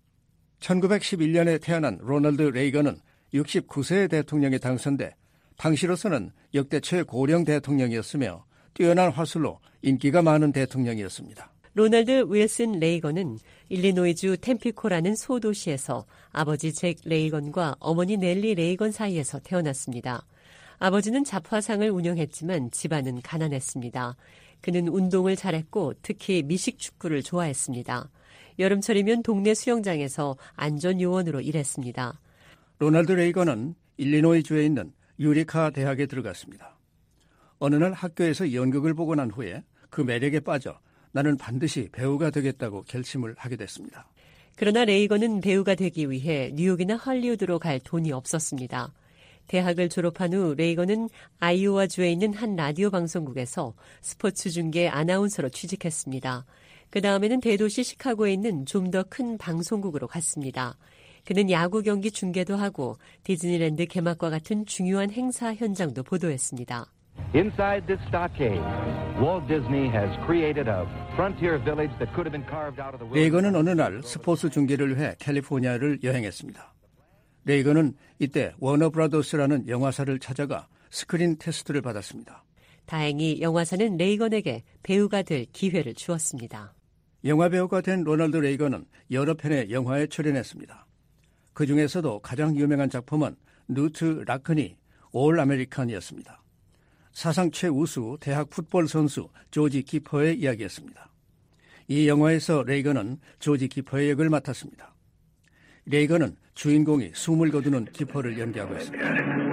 1911년에 태어난 로널드 레이건은 69세의 대통령에 당선돼 당시로서는 역대 최고령 대통령이었으며 뛰어난 화술로 인기가 많은 대통령이었습니다. 로널드 윌슨 레이건은 일리노이주 템피코라는 소도시에서 아버지 잭 레이건과 어머니 넬리 레이건 사이에서 태어났습니다. 아버지는 잡화상을 운영했지만 집안은 가난했습니다. 그는 운동을 잘했고 특히 미식축구를 좋아했습니다. 여름철이면 동네 수영장에서 안전요원으로 일했습니다. 로널드 레이건은 일리노이주에 있는 유리카 대학에 들어갔습니다. 어느 날 학교에서 연극을 보고 난 후에 그 매력에 빠져 나는 반드시 배우가 되겠다고 결심을 하게 됐습니다. 그러나 레이건은 배우가 되기 위해 뉴욕이나 할리우드로 갈 돈이 없었습니다. 대학을 졸업한 후 레이건은 아이오와주에 있는 한 라디오 방송국에서 스포츠 중계 아나운서로 취직했습니다. 그 다음에는 대도시 시카고에 있는 좀 더 큰 방송국으로 갔습니다. 그는 야구 경기 중계도 하고 디즈니랜드 개막과 같은 중요한 행사 현장도 보도했습니다. Inside this stockade, Walt Disney has created a frontier village that could have been carved out of the wilderness. 레이건은 어느 날 스포츠 중계를 위해 캘리포니아를 여행했습니다. 레이건은 이때 워너 브라더스라는 영화사를 찾아가 스크린 테스트를 받았습니다. 다행히 영화사는 레이건에게 배우가 될 기회를 주었습니다. 영화배우가 된 로널드 레이건은 여러 편의 영화에 출연했습니다. 그 중에서도 가장 유명한 작품은 누트 라크니 올 아메리칸이었습니다. 사상 최우수 대학 풋볼 선수 조지 키퍼의 이야기였습니다. 이 영화에서 레이건은 조지 키퍼의 역을 맡았습니다. 레이건은 주인공이 숨을 거두는 키퍼를 연기하고 있습니다.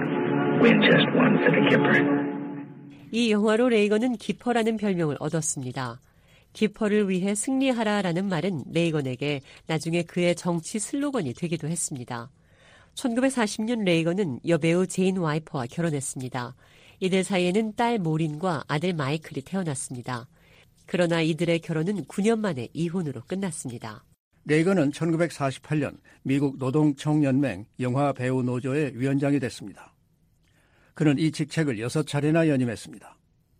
이 영화로 레이건은 키퍼라는 별명을 얻었습니다. 키퍼를 위해 승리하라라는 말은 레이건에게 나중에 그의 정치 슬로건이 되기도 했습니다. 1940년 레이건은 여배우 제인 와이퍼와 결혼했습니다. 이들 사이에는 딸 모린과 아들 마이클이 태어났습니다. 그러나 이들의 결혼은 9년 만에 이혼으로 끝났습니다. 레이건은 1948년 미국 노동청연맹 영화배우 노조의 위원장이 됐습니다. 그는 이 직책을 6차례나 연임했습니다.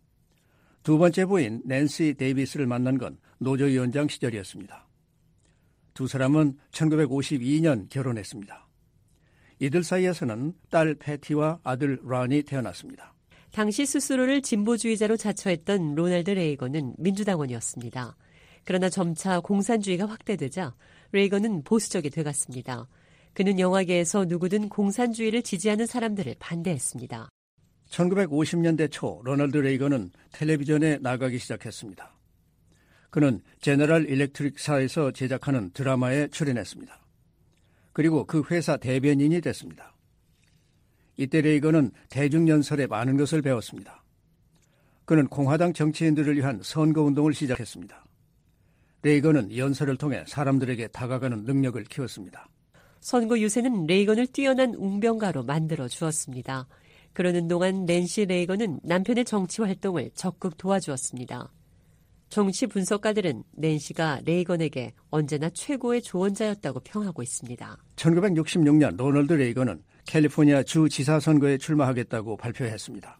두 번째 부인 낸시 데이비스를 만난 건 노조위원장 시절이었습니다. 두 사람은 1952년 결혼했습니다. 이들 사이에서는 딸 패티와 아들 란이 태어났습니다. 당시 스스로를 진보주의자로 자처했던 로널드 레이건은 민주당원이었습니다. 그러나 점차 공산주의가 확대되자 레이건은 보수적이 돼갔습니다. 그는 영화계에서 누구든 공산주의를 지지하는 사람들을 반대했습니다. 1950년대 초 로널드 레이건은 텔레비전에 나가기 시작했습니다. 그는 제너럴 일렉트릭사에서 제작하는 드라마에 출연했습니다. 그리고 그 회사 대변인이 됐습니다. 이때 레이건은 대중연설에 많은 것을 배웠습니다. 그는 공화당 정치인들을 위한 선거운동을 시작했습니다. 레이건은 연설을 통해 사람들에게 다가가는 능력을 키웠습니다. 선거 유세는 레이건을 뛰어난 웅변가로 만들어 주었습니다. 그러는 동안 낸시 레이건은 남편의 정치 활동을 적극 도와주었습니다. 정치 분석가들은 낸시가 레이건에게 언제나 최고의 조언자였다고 평하고 있습니다. 1966년 로널드 레이건은 캘리포니아 주지사 선거에 출마하겠다고 발표했습니다.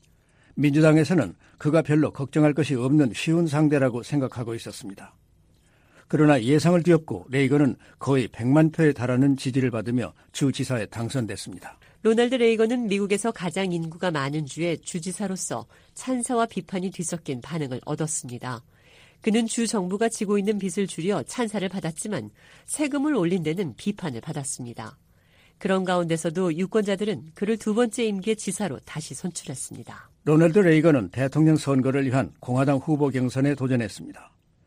민주당에서는 그가 별로 걱정할 것이 없는 쉬운 상대라고 생각하고 있었습니다. 그러나 예상을 뒤엎고 레이건은 거의 100만 표에 달하는 지지를 받으며 주지사에 당선됐습니다. 로널드 레이건은 미국에서 가장 인구가 많은 주의 주지사로서 찬사와 비판이 뒤섞인 반응을 얻었습니다. 그는 주 정부가 지고 있는 빚을 줄여 찬사를 받았지만 세금을 올린 데는 비판을 받았습니다. 그런 가운데서도 유권자들은 그를 두 번째 임기의 지사로 다시 선출했습니다. 로널드 레이건은 대통령 선거를 위한 공화당 후보 경선에 도전했습니다.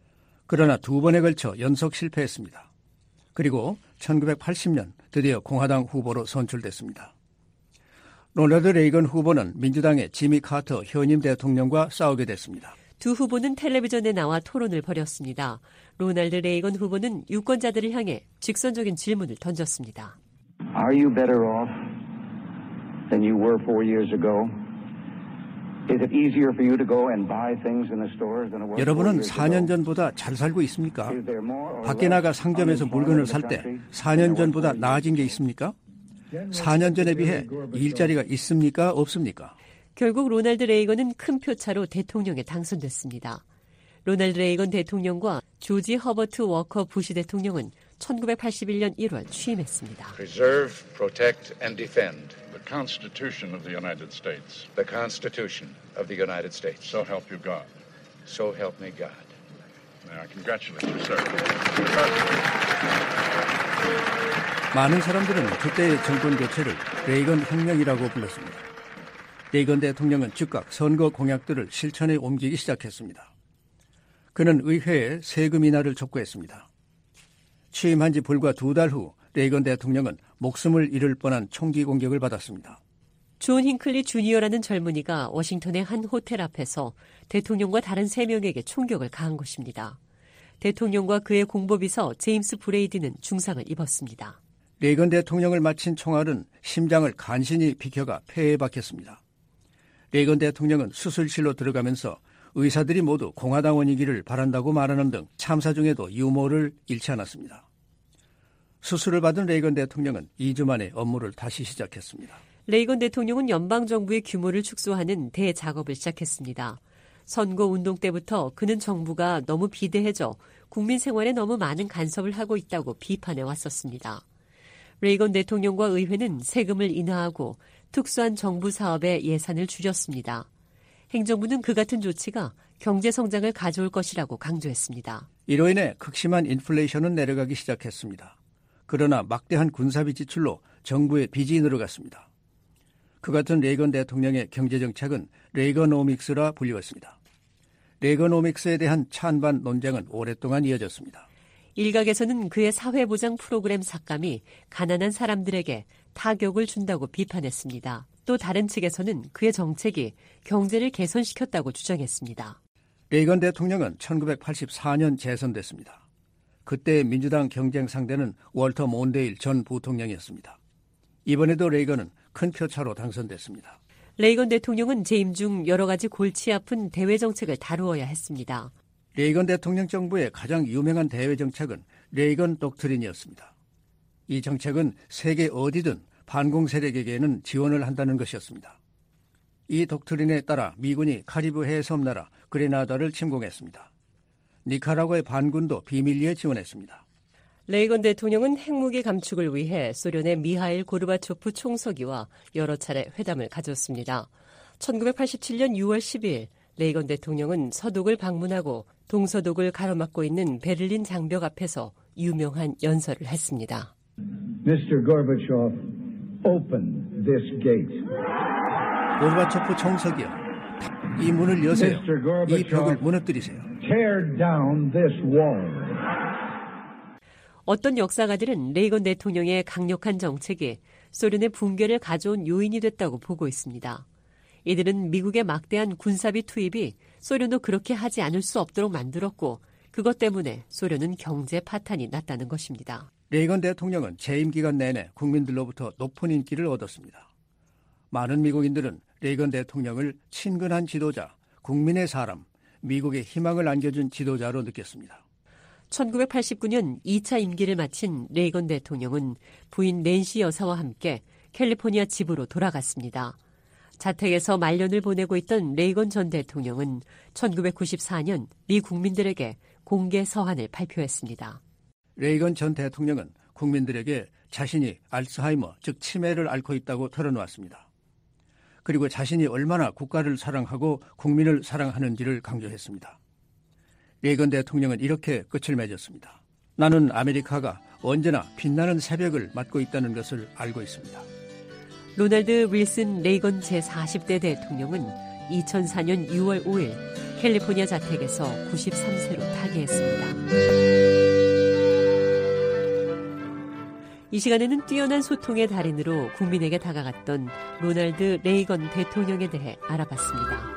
그러나 두 번에 걸쳐 연속 실패했습니다. 그리고 1980년 드디어 공화당 후보로 선출됐습니다. 로널드 레이건 후보는 민주당의 지미 카터 현임 대통령과 싸우게 됐습니다. 두 후보는 텔레비전에 나와 토론을 벌였습니다. 로널드 레이건 후보는 유권자들을 향해 직선적인 질문을 던졌습니다. Are you better off than you were 4 years ago? Is it easier for you to go and buy things in the stores than it was 4 여러분은 years ago? 4년 전보다 잘 살고 있습니까? 밖에 나가 상점에서 물건을 살 때 4년 전보다 나아진 게 있습니까? 4년 전에 비해 일자리가 있습니까? 없습니까? 결국 로널드 레이건은 큰 표차로 대통령에 당선됐습니다. 로널드 레이건 대통령과 조지 허버트 워커 부시 대통령은 1981년 1월 취임했습니다. Preserve, protect, and defend the Constitution of the United States. the Constitution of the United States. So help you God. So help me God. May I congratulate you, sir. 많은 사람들은 그때의 정권 교체를 레이건 혁명이라고 불렀습니다. 레이건 대통령은 즉각 선거 공약들을 실천에 옮기기 시작했습니다. 그는 의회에 세금 인하를 촉구했습니다. 취임한 지 불과 2달 후 레이건 대통령은 목숨을 잃을 뻔한 총기 공격을 받았습니다. 존 힌클리 주니어라는 젊은이가 워싱턴의 한 호텔 앞에서 대통령과 다른 3명에게 총격을 가한 것입니다. 대통령과 그의 공보비서 제임스 브레이디는 중상을 입었습니다. 레이건 대통령을 맞힌 총알은 심장을 간신히 비켜가 폐에 박혔습니다. 레이건 대통령은 수술실로 들어가면서 의사들이 모두 공화당원이기를 바란다고 말하는 등 참사 중에도 유머를 잃지 않았습니다. 수술을 받은 레이건 대통령은 2주 만에 업무를 다시 시작했습니다. 레이건 대통령은 연방정부의 규모를 축소하는 대작업을 시작했습니다. 선거운동 때부터 그는 정부가 너무 비대해져 국민 생활에 너무 많은 간섭을 하고 있다고 비판해 왔었습니다. 레이건 대통령과 의회는 세금을 인하하고 특수한 정부 사업에 예산을 줄였습니다. 행정부는 그 같은 조치가 경제 성장을 가져올 것이라고 강조했습니다. 이로 인해 극심한 인플레이션은 내려가기 시작했습니다. 그러나 막대한 군사비 지출로 정부의 빚이 늘어갔습니다. 그 같은 레이건 대통령의 경제정책은 레이거노믹스라 불리웠습니다. 레이거노믹스에 대한 찬반 논쟁은 오랫동안 이어졌습니다. 일각에서는 그의 사회보장 프로그램 삭감이 가난한 사람들에게 타격을 준다고 비판했습니다. 또 다른 측에서는 그의 정책이 경제를 개선시켰다고 주장했습니다. 레이건 대통령은 1984년 재선됐습니다. 그때 민주당 경쟁 상대는 월터 몬데일 전 부통령이었습니다. 이번에도 레이건은 큰 표차로 당선됐습니다. 레이건 대통령은 재임 중 여러 가지 골치 아픈 대외 정책을 다루어야 했습니다. 레이건 대통령 정부의 가장 유명한 대외 정책은 레이건 독트린이었습니다. 이 정책은 세계 어디든 반공 세력에게는 지원을 한다는 것이었습니다. 이 독트린에 따라 미군이 카리브 해섬나라 그레나다를 침공했습니다. 니카라과의 반군도 비밀리에 지원했습니다. 레이건 대통령은 핵무기 감축을 위해 소련의 미하일 고르바초프 총서기와 여러 차례 회담을 가졌습니다. 1987년 6월 10일 레이건 대통령은 서독을 방문하고 동서독을 가로막고 있는 베를린 장벽 앞에서 유명한 연설을 했습니다. Mr. Gorbachev, open this gate. 고르바초프 총서기여, 이 문을 여세요. 이 벽을 무너뜨리세요. Tear down this wall. 어떤 역사가들은 레이건 대통령의 강력한 정책이 소련의 붕괴를 가져온 요인이 됐다고 보고 있습니다. 이들은 미국의 막대한 군사비 투입이 소련도 그렇게 하지 않을 수 없도록 만들었고 그것 때문에 소련은 경제 파탄이 났다는 것입니다. 레이건 대통령은 재임 기간 내내 국민들로부터 높은 인기를 얻었습니다. 많은 미국인들은 레이건 대통령을 친근한 지도자, 국민의 사람, 미국의 희망을 안겨준 지도자로 느꼈습니다. 1989년 2차 임기를 마친 레이건 대통령은 부인 낸시 여사와 함께 캘리포니아 집으로 돌아갔습니다. 자택에서 말년을 보내고 있던 레이건 전 대통령은 1994년 미 국민들에게 공개 서한을 발표했습니다. 레이건 전 대통령은 국민들에게 자신이 알츠하이머, 즉 치매를 앓고 있다고 털어놓았습니다. 그리고 자신이 얼마나 국가를 사랑하고 국민을 사랑하는지를 강조했습니다. 레이건 대통령은 이렇게 끝을 맺었습니다. 나는 아메리카가 언제나 빛나는 새벽을 맞고 있다는 것을 알고 있습니다. 로널드 윌슨 레이건 제40대 대통령은 2004년 6월 5일 캘리포니아 자택에서 93세로 타계했습니다. 이 시간에는 뛰어난 소통의 달인으로 국민에게 다가갔던 로널드 레이건 대통령에 대해 알아봤습니다.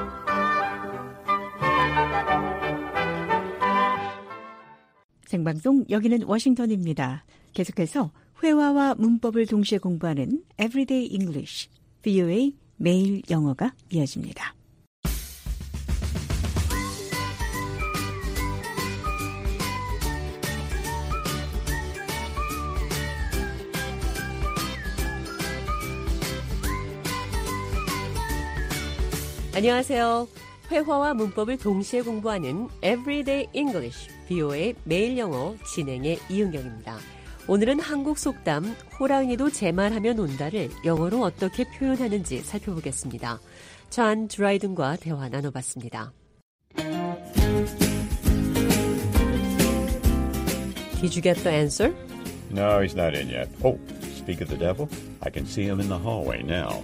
생방송 여기는 워싱턴입니다. 계속해서 회화와 문법을 동시에 공부하는 Everyday English, VOA 매일 영어가 이어집니다. 안녕하세요. 회화와 문법을 동시에 공부하는 Everyday English, VOA 매일 영어 진행의 이은경입니다. 오늘은 한국 속담 호랑이도 제 말하면 온다를 영어로 어떻게 표현하는지 살펴보겠습니다. 존 드라이든과 대화 나눠봤습니다. Did you get the answer? No, he's not in yet. Oh, speak of the devil, I can see him in the hallway now.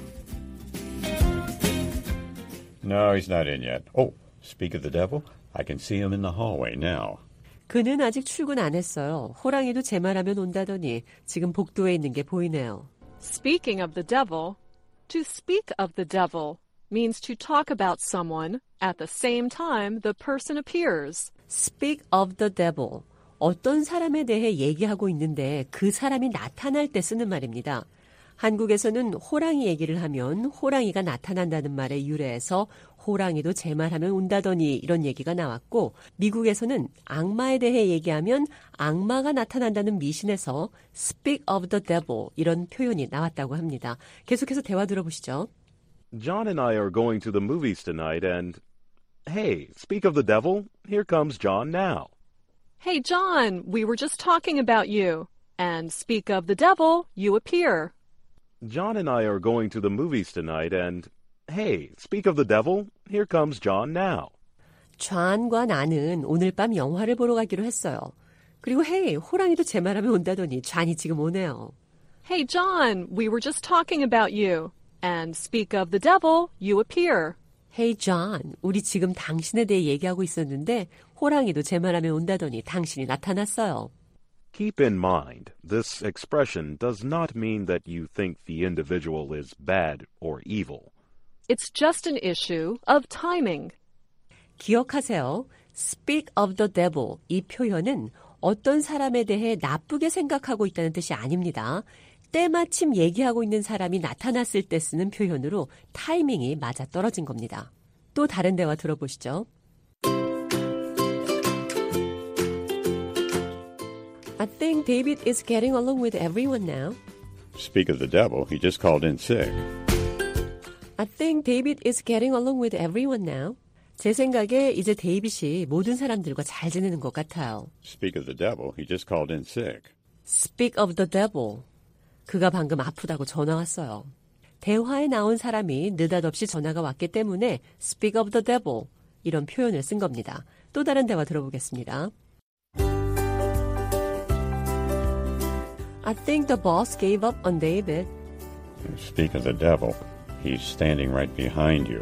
No, he's not in yet. Oh, speak of the devil, I can see him in the hallway now. 그는 아직 출근 안 했어요. 호랑이도 제 말하면 온다더니 지금 복도에 있는 게 보이네요. Speaking of the devil, to speak of the devil means to talk about someone at the same time the person appears. Speak of the devil. 어떤 사람에 대해 얘기하고 있는데 그 사람이 나타날 때 쓰는 말입니다. 한국에서는 호랑이 얘기를 하면 호랑이가 나타난다는 말에 유래해서 호랑이도 제 말하면 온다더니 이런 얘기가 나왔고, 미국에서는 악마에 대해 얘기하면 악마가 나타난다는 미신에서 speak of the devil 이런 표현이 나왔다고 합니다. 계속해서 대화 들어보시죠. John and I are going to the movies tonight and hey, speak of the devil, here comes John now. Hey John, we were just talking about you. And speak of the devil, you appear. John and I are going to the movies tonight and hey, speak of the devil, here comes John now. 존과 나는 오늘 밤 영화를 보러 가기로 했어요. 그리고 hey, 호랑이도 제 말하면 온다더니 존이 지금 오네요. Hey John, we were just talking about you. And speak of the devil, you appear. Hey John, 우리 지금 당신에 대해 얘기하고 있었는데 호랑이도 제 말하면 온다더니 당신이 나타났어요. Keep in mind, this expression does not mean that you think the individual is bad or evil. It's just an issue of timing. 기억하세요. Speak of the devil. 이 표현은 어떤 사람에 대해 나쁘게 생각하고 있다는 뜻이 아닙니다. 때마침 얘기하고 있는 사람이 나타났을 때 쓰는 표현으로 타이밍이 맞아떨어진 겁니다. 또 다른 대화 들어보시죠. I think David is getting along with everyone now. Speak of the devil, he just called in sick. I think David is getting along with everyone now. 제 생각에 이제 데이빗이 모든 사람들과 잘 지내는 것 같아요. Speak of the devil, he just called in sick. Speak of the devil. 그가 방금 아프다고 전화 왔어요. 대화에 나온 사람이 느닷없이 전화가 왔기 때문에 speak of the devil 이런 표현을 쓴 겁니다. 또 다른 대화 들어보겠습니다. I think the boss gave up on David. Speak of the devil, he's standing right behind you.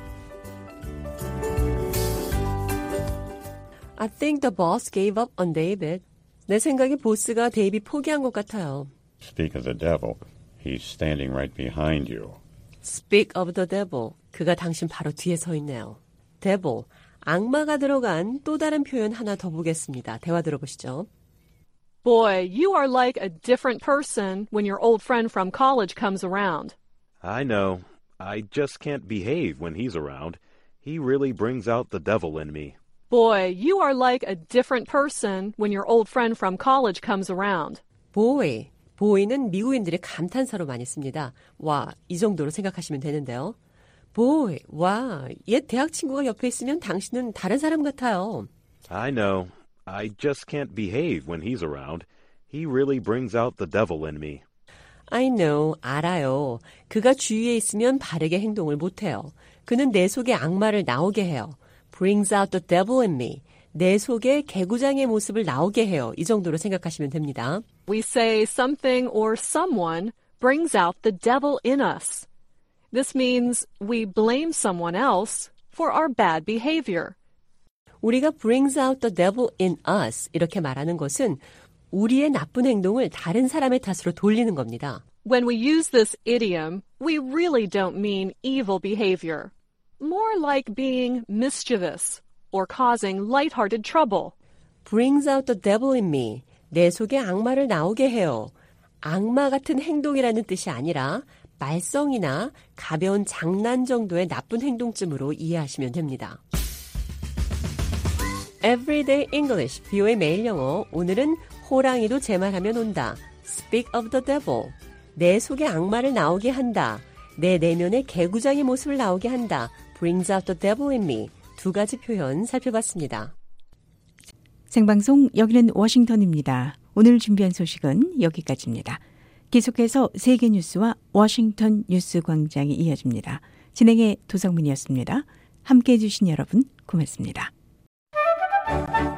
I think the boss gave up on David. 내 생각에 보스가 데이빗 포기한 것 같아요. Speak of the devil, he's standing right behind you. Speak of the devil. 그가 당신 바로 뒤에 서 있네요. devil, 악마가 들어간 또 다른 표현 하나 더 보겠습니다. 대화 들어보시죠. Boy, you are like a different person when your old friend from college comes around. I know. I just can't behave when he's around. He really brings out the devil in me. Boy, you are like a different person when your old friend from college comes around. Boy. boy는 미국인들이 감탄사로 많이 씁니다. 와, 이 정도로 생각하시면 되는데요. boy, 와, 옛 대학 친구가 옆에 있으면 당신은 다른 사람 같아요. I know. I just can't behave when he's around. He really brings out the devil in me. I know, 알아요. 그가 주위에 있으면 바르게 행동을 못해요. 그는 내 속에 악마를 나오게 해요. brings out the devil in me. 내 속에 개구장의 모습을 나오게 해요. 이 정도로 생각하시면 됩니다. We say something or someone brings out the devil in us. This means we blame someone else for our bad behavior. 우리가 brings out the devil in us 이렇게 말하는 것은 우리의 나쁜 행동을 다른 사람의 탓으로 돌리는 겁니다. When we use this idiom, we really don't mean evil behavior. More like being mischievous or causing lighthearted trouble. brings out the devil in me. 내 속에 악마를 나오게 해요. 악마 같은 행동이라는 뜻이 아니라 말썽이나 가벼운 장난 정도의 나쁜 행동쯤으로 이해하시면 됩니다. Everyday English, BO의 매일 영어. 오늘은 호랑이도 제 말하면 온다. Speak of the devil. 내 속에 악마를 나오게 한다. 내 내면의 개구장의 모습을 나오게 한다. Brings out the devil in me. 두 가지 표현 살펴봤습니다. 생방송 여기는 워싱턴입니다. 오늘 준비한 소식은 여기까지입니다. 계속해서 세계뉴스와 워싱턴 뉴스광장이 이어집니다. 진행의 도성민이었습니다. 함께해 주신 여러분 고맙습니다.